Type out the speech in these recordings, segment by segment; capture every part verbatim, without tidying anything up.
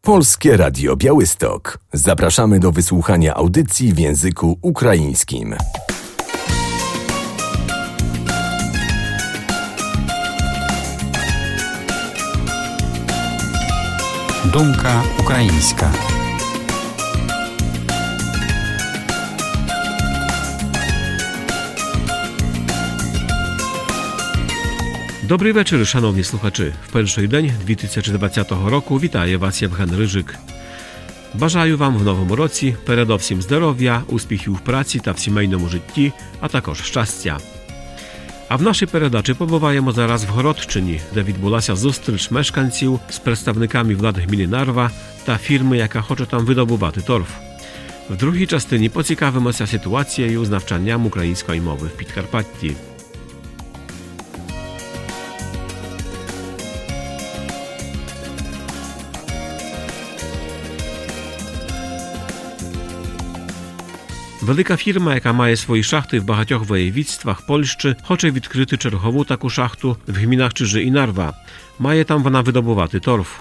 Polskie Radio Białystok. Zapraszamy do wysłuchania audycji w języku ukraińskim. Думка українська. Добрий вечір, шановні слухачі. В перший день дві тисячі двадцятого року вітає вас Євген Рижик. Бажаю вам в новому році передовсім здоров'я, успіхів в праці та в сімейному житті, а також щастя. А в нашій передачі побуваємо зараз в Городчині, де відбулася зустріч мешканців з представниками влади гміни Нарва та фірми, яка хоче там видобувати торф. В другій частині поцікавимося ситуацією з навчанням української мови в Підкарпатті. Велика фірма, яка має свої шахти в багатьох воєвідствах Польщі, хоче відкрити чергову таку шахту в гмінах Чижи і Нарва. Має там вона видобувати торф.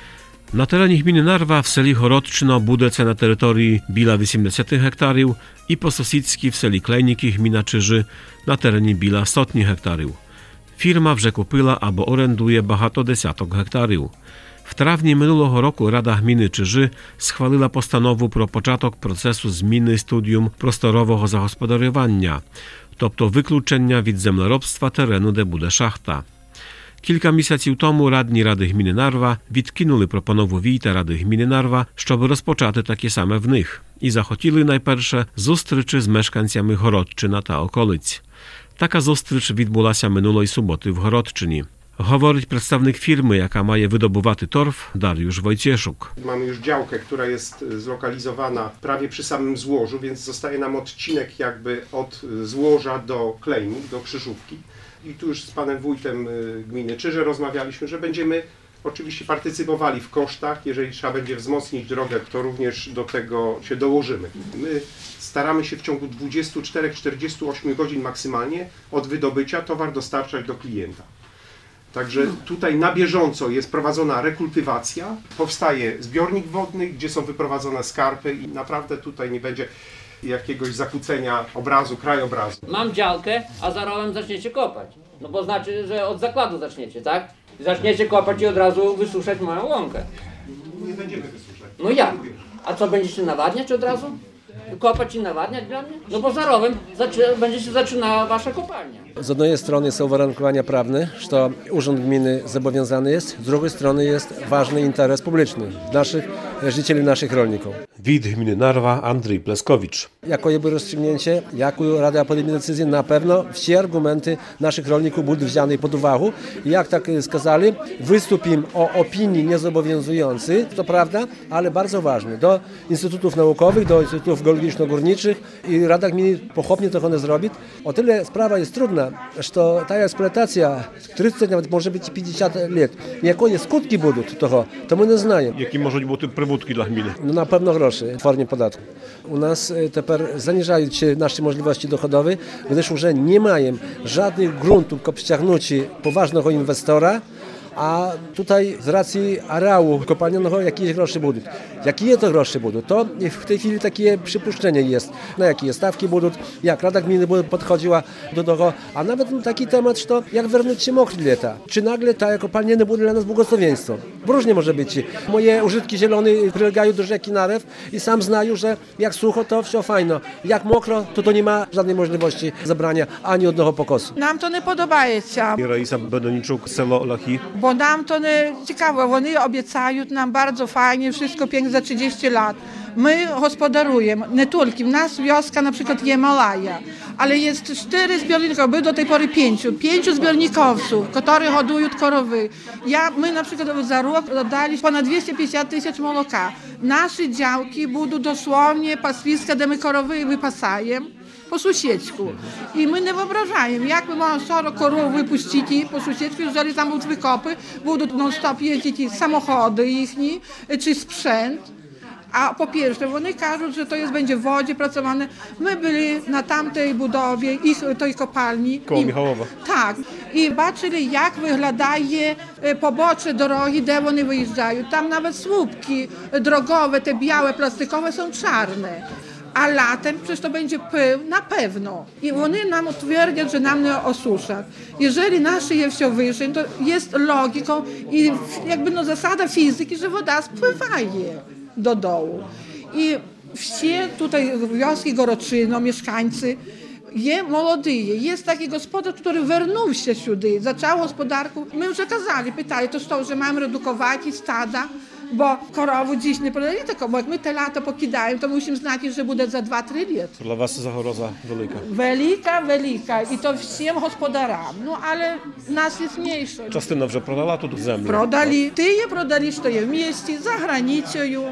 На терені гміни Нарва в селі Городчино буде це на території біля вісімдесят гектарів і по-сусідськи в селі Клейніки гміна Чижи на терені біля сотні гектарів. Фірма вже купила або орендує багато десяток гектарів. В травні минулого року Рада гміни Чижи схвалила постанову про початок процесу зміни студіум просторового загосподарювання, тобто виключення від землеробства терену, де буде шахта. Кілька місяців тому радні Ради гміни Нарва відкинули пропанову війта Ради гміни Нарва, щоб розпочати таке саме в них, і захотіли найперше зустрічі з мешканцями Городчина та околиць. Така зустріч відбулася минулої суботи в Городчині. Говорить przedstawnik firmy, jaka ma je wydobywać torf, Dariusz Wojcieszuk. Mamy już działkę, która jest zlokalizowana prawie przy samym złożu, więc zostaje nam odcinek jakby od złoża do Klejnik, do Krzyżówki. I tu już z panem wójtem gminy Czyże rozmawialiśmy, że będziemy oczywiście partycypowali w kosztach. Jeżeli trzeba będzie wzmocnić drogę, to również do tego się dołożymy. My staramy się w ciągu dwudziestu czterech do czterdziestu ośmiu godzin maksymalnie od wydobycia towar dostarczać do klienta. Także tutaj na bieżąco jest prowadzona rekultywacja, powstaje zbiornik wodny, gdzie są wyprowadzone skarpy i naprawdę tutaj nie będzie jakiegoś zakłócenia obrazu, krajobrazu. Mam działkę, a za rowem zaczniecie kopać. No bo znaczy, że od zakładu zaczniecie, tak? Zaczniecie kopać i od razu wysuszać moją łąkę. Nie będziemy wysuszać. No jak? A co, będziecie nawadniać od razu? Kopać i nawadniać dla mnie? No bo za rowem zaczy- będzie się zaczynała wasza kopalnia. Z jednej strony są warunkowania prawne, że Urząd Gminy zobowiązany jest, z drugiej strony jest ważny interes publiczny naszych życieli, naszych rolników. Wójt gminy Narwa Andrzej Pleskowicz. Jako jego rozstrzygnięcie, jaką Rada podejmie decyzję, na pewno wszystkie argumenty naszych rolników będą wzięte pod uwagę. I jak tak skazali, wystąpimy o opinii niezobowiązującej, to prawda, ale bardzo ważny, do instytutów naukowych, do instytutów geologiczno-górniczych i Rada Gminy pochopnie to one zrobi. O tyle sprawa jest trudna, że ta eksploatacja trzydzieści, nawet może być pięćdziesiąt lat. Jakie skutki będą tego, to my nie znamy. Jakie może być przybutki dla gminy? No na pewno groszy w formie podatku. U nas teraz zaniżają się nasze możliwości dochodowe, gdyż już nie mają żadnych gruntów, by przyciągnąć poważnego inwestora, a tutaj z racji areału kopalnianego jakieś grosze będą. Jakie to grosze będą? To w tej chwili takie przypuszczenie jest. Na jakie stawki będą, jak Rada Gminy będzie podchodziła do tego, a nawet taki temat, że to jak wernąć się mokre lata. Czy nagle ta kopalnia nie będzie dla nas błogosławieństwem? Różnie może być. Moje użytki zielone przylegają do rzeki Narew i sam znają, że jak sucho, to wszystko fajno. Jak mokro, to to nie ma żadnej możliwości zabrania ani одного покосу. Нам то не подобається. Raisa Bedoniczuk, selo Lachy. Бо нам то не цікаво, вони обіцяють нам bardzo fajnie, wszystko pięknie za trzydzieści lat. My gospodarujemy, nie tylko, w nas wioska na przykład jest Malaja, ale jest cztery zbiorniki, był do tej pory pięciu, pięciu zbiornikowców, które hodują korowy. Ja, my na przykład za rok oddali ponad dwieście pięćdziesiąt tysięcy moloka. Nasze działki będą dosłownie paswiska, gdzie my korowy wypasajemy po sąsiedzku. I my nie wyobrażamy, jak my mamy cztery korów wypuścić po sąsiedzku, jeżeli tam będą wykopy, będą non-stop jeździć samochody ich, czy sprzęt. A po pierwsze, вони кажуть, że to jest, będzie w wodzie pracowane. My byli na tamtej budowie, ich tej kopalni. Koło I, Michałowa. Так. І бачили, як виглядає побоче дороги, де вони виїжджають. Там навіть słupki drogowe, te białe, plastikowe są czarne. A latem przecież to będzie pył na pewno. I oni nam twierdzą, że nam nie osuszą. Jeżeli nasze je все wyżej, to jest logiką i jakby no zasada fizyki, że woda spływaje do dołu. I всі tutaj wioski Городчина, mieszkańcy, є молоді, є такий господар, який вернувся сюди, почав господарку. Ми вже казали, питали, то що, вже маємо редукувати стада, бо корову dziś не продали таку, бо як ми те лято покидаємо, то мусимо знати, що буде за два-три роки. Dla was zagoroza wielka. Велика, велика, і то всім господарам. Ну, але нас є мniejsze. Частина вже продала тут землю. Продали. Ті продали, що є в місті, за границею.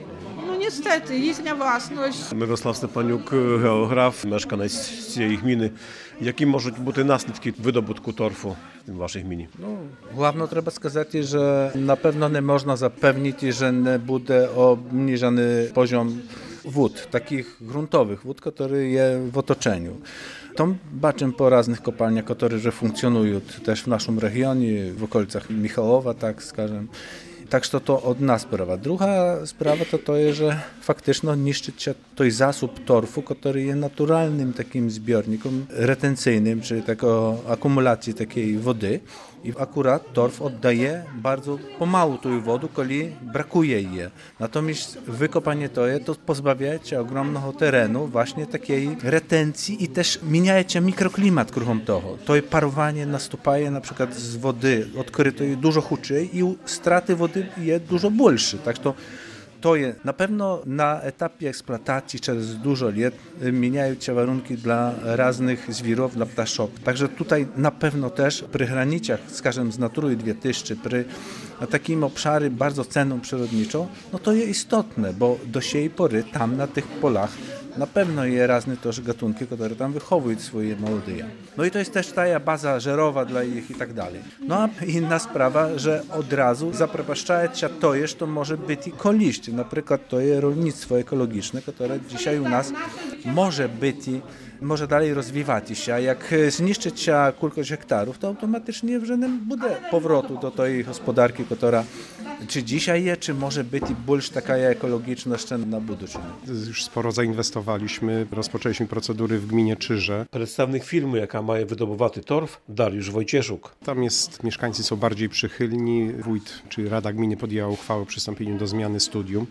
No niestety, ich własność. Мирослав Степанюк, географ, мешканець цієї гміни. Які можуть бути наслідки видобутку торфу в вашій гміні? Ну, главно треба сказати, що напевно не можна запевнити, що не буде obniżany poziom wód, takich gruntowych wód, które je w otoczeniu. To baczymy po różnych kopalniach, które że funkcjonują też w naszym regionie, w okolicach Michałowa, tak skażem. Tak, że to od nas sprawa. Druga sprawa to to jest, że faktycznie niszczyć się той засіб торфу, który jest naturalnym takim zbiornikiem retencyjnym, czyli taką akumulacji takiej wody. I akurat torf oddaje bardzo pomału tej wody, kiedy brakuje jej. Natomiast wykopanie to jest, to pozbawia cię ogromnego terenu właśnie takiej retencji i też zmienia się mikroklimat kruchom toho. To jest parowanie następuje na przykład z wody odkrytej dużo chudszej i straty wody jest dużo больше. Tak to To jest na pewno na etapie eksploatacji przez dużo lat zmieniają się warunki dla różnych zwierząt, dla ptaszek. Także tutaj na pewno też przy granicach, skażem z Natury dwie tysiące, przy takim obszarze bardzo cenną przyrodniczą, no to jest istotne, bo do siej pory tam na tych polach na pewno jest różne też gatunki, które tam wychowują swoje młode. No i to jest też ta baza żerowa dla ich i tak dalej. No a inna sprawa, że od razu zaprepaszcza się to, że to może być i koliść. Na przykład to jest rolnictwo ekologiczne, które dzisiaj u nas może być i może dalej rozwijać się. A jak zniszczyć się kilkaś hektarów, to automatycznie w żadnym będzie powrotu do tej gospodarki, która czy dzisiaj jest, czy może być i больше taka ekologiczna jeszcze na будущее. Już sporo zainwestowaliśmy, rozpoczęliśmy procedury w gminie Czyże. Представник фірми, яка має видобувати торф, Dariusz Wojcieszuk. Tam jest, mieszkańcy są bardziej przychylni. Wójt czy Rada Gminy podjęła uchwałę o przystąpieniu do zmiany studium.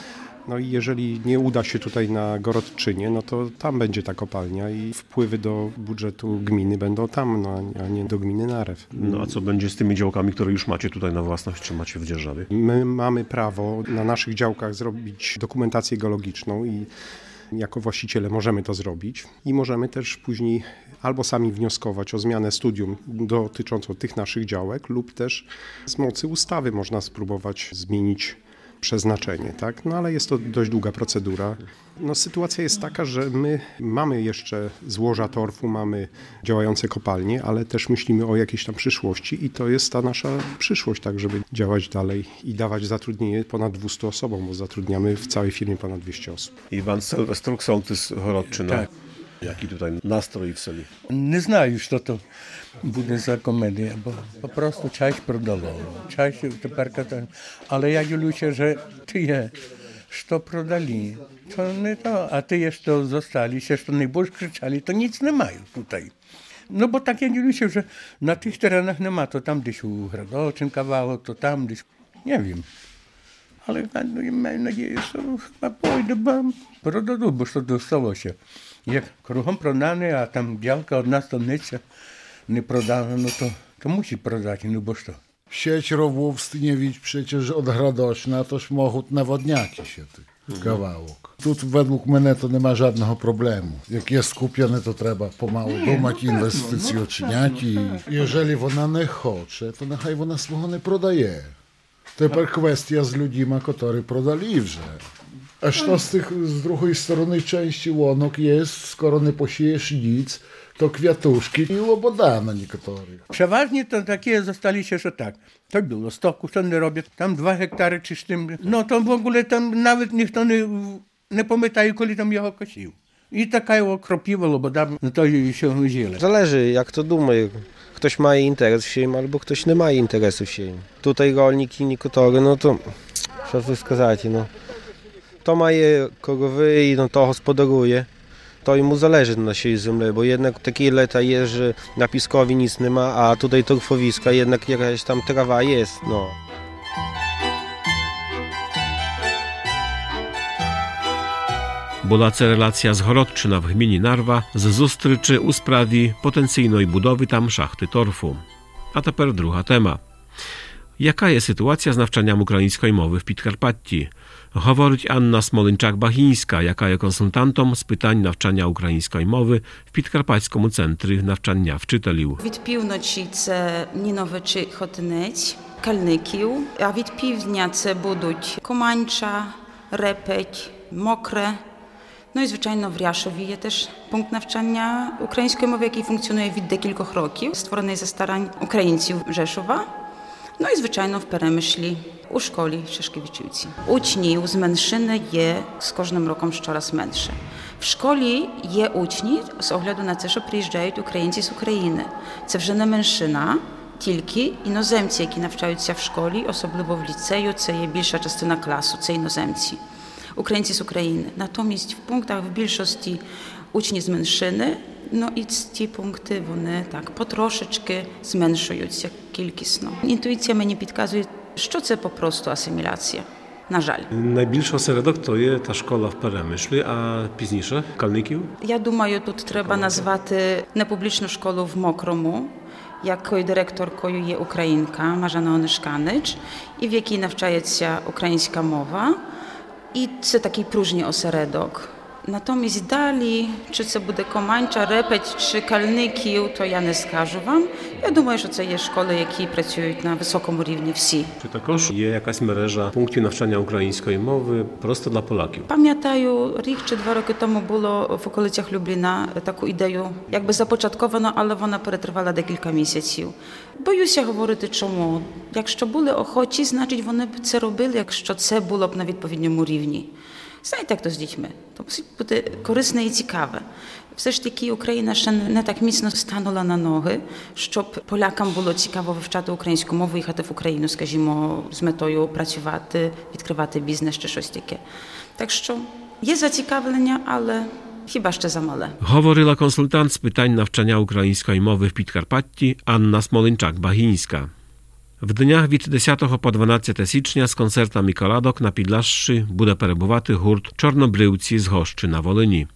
No i jeżeli nie uda się tutaj na Gorodczynie, no to tam będzie ta kopalnia i wpływy do budżetu gminy będą tam, no, a nie do gminy Narew. No a co będzie z tymi działkami, które już macie tutaj na własność, czy macie w dzierżawie? My mamy prawo na naszych działkach zrobić dokumentację geologiczną i jako właściciele możemy to zrobić i możemy też później albo sami wnioskować o zmianę studium dotyczącą tych naszych działek lub też z mocy ustawy można spróbować zmienić przeznaczenie, tak? No ale jest to dość długa procedura. No, sytuacja jest taka, że my mamy jeszcze złoża torfu, mamy działające kopalnie, ale też myślimy o jakiejś tam przyszłości i to jest ta nasza przyszłość, tak żeby działać dalej i dawać zatrudnienie ponad dwieście osobom, bo zatrudniamy w całej firmie ponad dwieście osób. Іван Сильвеструк, sołtys Городczyna. Tak. Jaki tutaj настрій в селі? Не знаю, що то буде за комедія, бо просто часть продало. Часть тепер катаю. Але я ділюся, що ти є, що продали, то не то, а ти є, що зосталися, що не більш кричали, то ніц немає тут. No bo tak ja ділюся, że na tych terenach nie ma, to tam gdzieś u Gradoczyn kawałek, to tam gdzieś, nie wiem. Ale mam nadzieję, że chyba pójdę, bo продадуть, бо що досталося. Як кругом продане, а там ділка одна станиця не продана, no to, to musi продати, no bo що. Sieć rowów Styniewicz przecież od Gradoczna, toż mogą nawodniać się tych kawałek. Tu według mnie to nie ma żadnego problemu. Jak jest kupione, to trzeba pomału думать, inwestycje czyniać i jeżeli ona nie chce, to niechaj ona swego nie prodaje. Тепер kwestia z ludźmi, którzy prodali вже. A co z tych z drugiej strony części łonok jest, skoro nie posiejesz nic, to kwiatuszki i łoboda na niektórych. Przeważnie to takie zostali się, że tak, to było stoku, to nie robię, tam dwa hektary czy z tym, no to w ogóle tam nawet ніхто не, не пам'ятає, коли там його косив. І така його кропіва лобода, no to się wzięli. Zależy, jak to думає. Ktoś ma interes w siebie, albo ktoś nie ma interesu w siebie. Tutaj rolniki, niektórzy, no to, co by сказать, no. To ma je korowy i no to gospodaruje. To mu zależy na siebie землі, bo jednak takie lata jest, że na piskowi nic nie ma, a tutaj torfowiska, jednak jakaś tam trawa jest, no. Була це реляція з Городчина в гміні Нарва з зустрічі у справі потенційної будови там шахти торфу. А тепер друга тема. Яка є ситуація з навчанням української мови в Підкарпатті? Говорить Анна Смолинчак-Багінська, яка є консультантом з питань навчання української мови в Підкарпатському центрі навчання вчителів. Від півночі це Ніновичі, Хотинець, Кальників, а від півдня це будуть Команча, Репеть, Мокре. No i zwyczajno w Riaszowie jest też punkt навчання української мови, який функціонує від декількох років, створений за старань українців Rzeszowa. No i zwyczajno w Перемишлі, у школі Шашкевичівці. Учнів з меншини є з кожним роком щораз менше. В школі є учні з огляду на це, що приїжджають українці з України. Це вже не меншина, тільки іноземці, які навчаються в школі, особливо в ліцею, це є більша частина класу, це іноземці. Українці з України. Натомість в пунктах в більшості учні з меншини, ну і ці пункти, вони так потрошечки зменшуються кількісно. Інтуїція мені підказує, що це по-просто асиміляція. На жаль. Найбільший осередок то є та школа в Перемишлі, а пізніше Кальників? Я думаю, тут треба назвати непублічну школу в Мокрому, якою директоркою є українка Marzena Onyszkanycz, і в якій навчається українська мова. I це такий próżny осередок. Natomiast далі, чи це буде Команча, Репеть чи Кальників, то я не скажу вам. Я думаю, що це є школи, які працюють на високому рівні всі. Чи також є якась мережа пунктів навчання української мови просто для поляків? Пам'ятаю, рік чи два роки тому було в околицях Любліна таку ідею, якби започатковано, але вона перетривала декілька місяців. Боюся говорити чому. Якщо були охочі, значить вони б це робили, якщо це було б на відповідному рівні. Знаєте, як то з дітьми? То мусить бути корисне і цікаве. Все ж таки Україна ще не так міцно станула на ноги, щоб полякам було цікаво вивчати українську мову, їхати в Україну, скажімо, з метою працювати, відкривати бізнес чи щось таке. Так що є зацікавлення, але хіба ще замале. Говорила консультант з питань навчання української мови в Підкарпатті Анна Смолинчак-Багінська. W dniach від десятого по дванадцяте січня з концертами колядок на Підлашші буде перебувати гурт «Чорнобривці» з Гощі на Волині.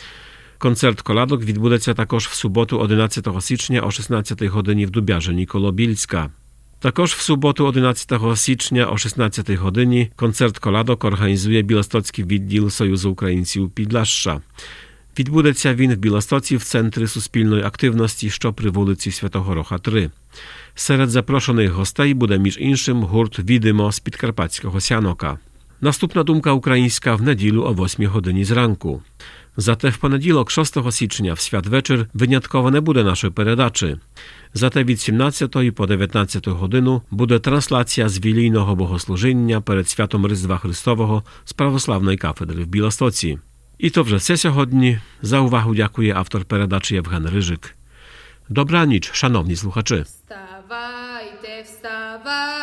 Концерт колядок відбудеться також в суботу одинадцятого січня о шістнадцятій годині в Дубяжині коло Більська. Також в суботу одинадцятого січня о шістнадцятій годині концерт колядок організує Білостоцький відділ Союзу українців Підлашша. Відбудеться він в Білостоці в Центрі суспільної активності, що при вулиці Святого Роха три. Серед запрошених гостей буде, між іншим, гурт «Відимо» з Підкарпатського Сянока. Наступна думка українська в неділю о восьмій годині зранку. Zate w poniedziałek szóstego sierpnia w Światweczór wyjątkowo nie będzie naszej передачі. Zate від сімнадцятої по дев'ятнадцяту годину буде трансляція з wigilijnego bogosłużenia перед святом Різдва Христового з православної кафедри в Білостоці. I to вже сьогодні. За увагу дякує автор передачі Євген Рижик. Добраніч, шановні слухачі. Wstawajcie, wstawajcie.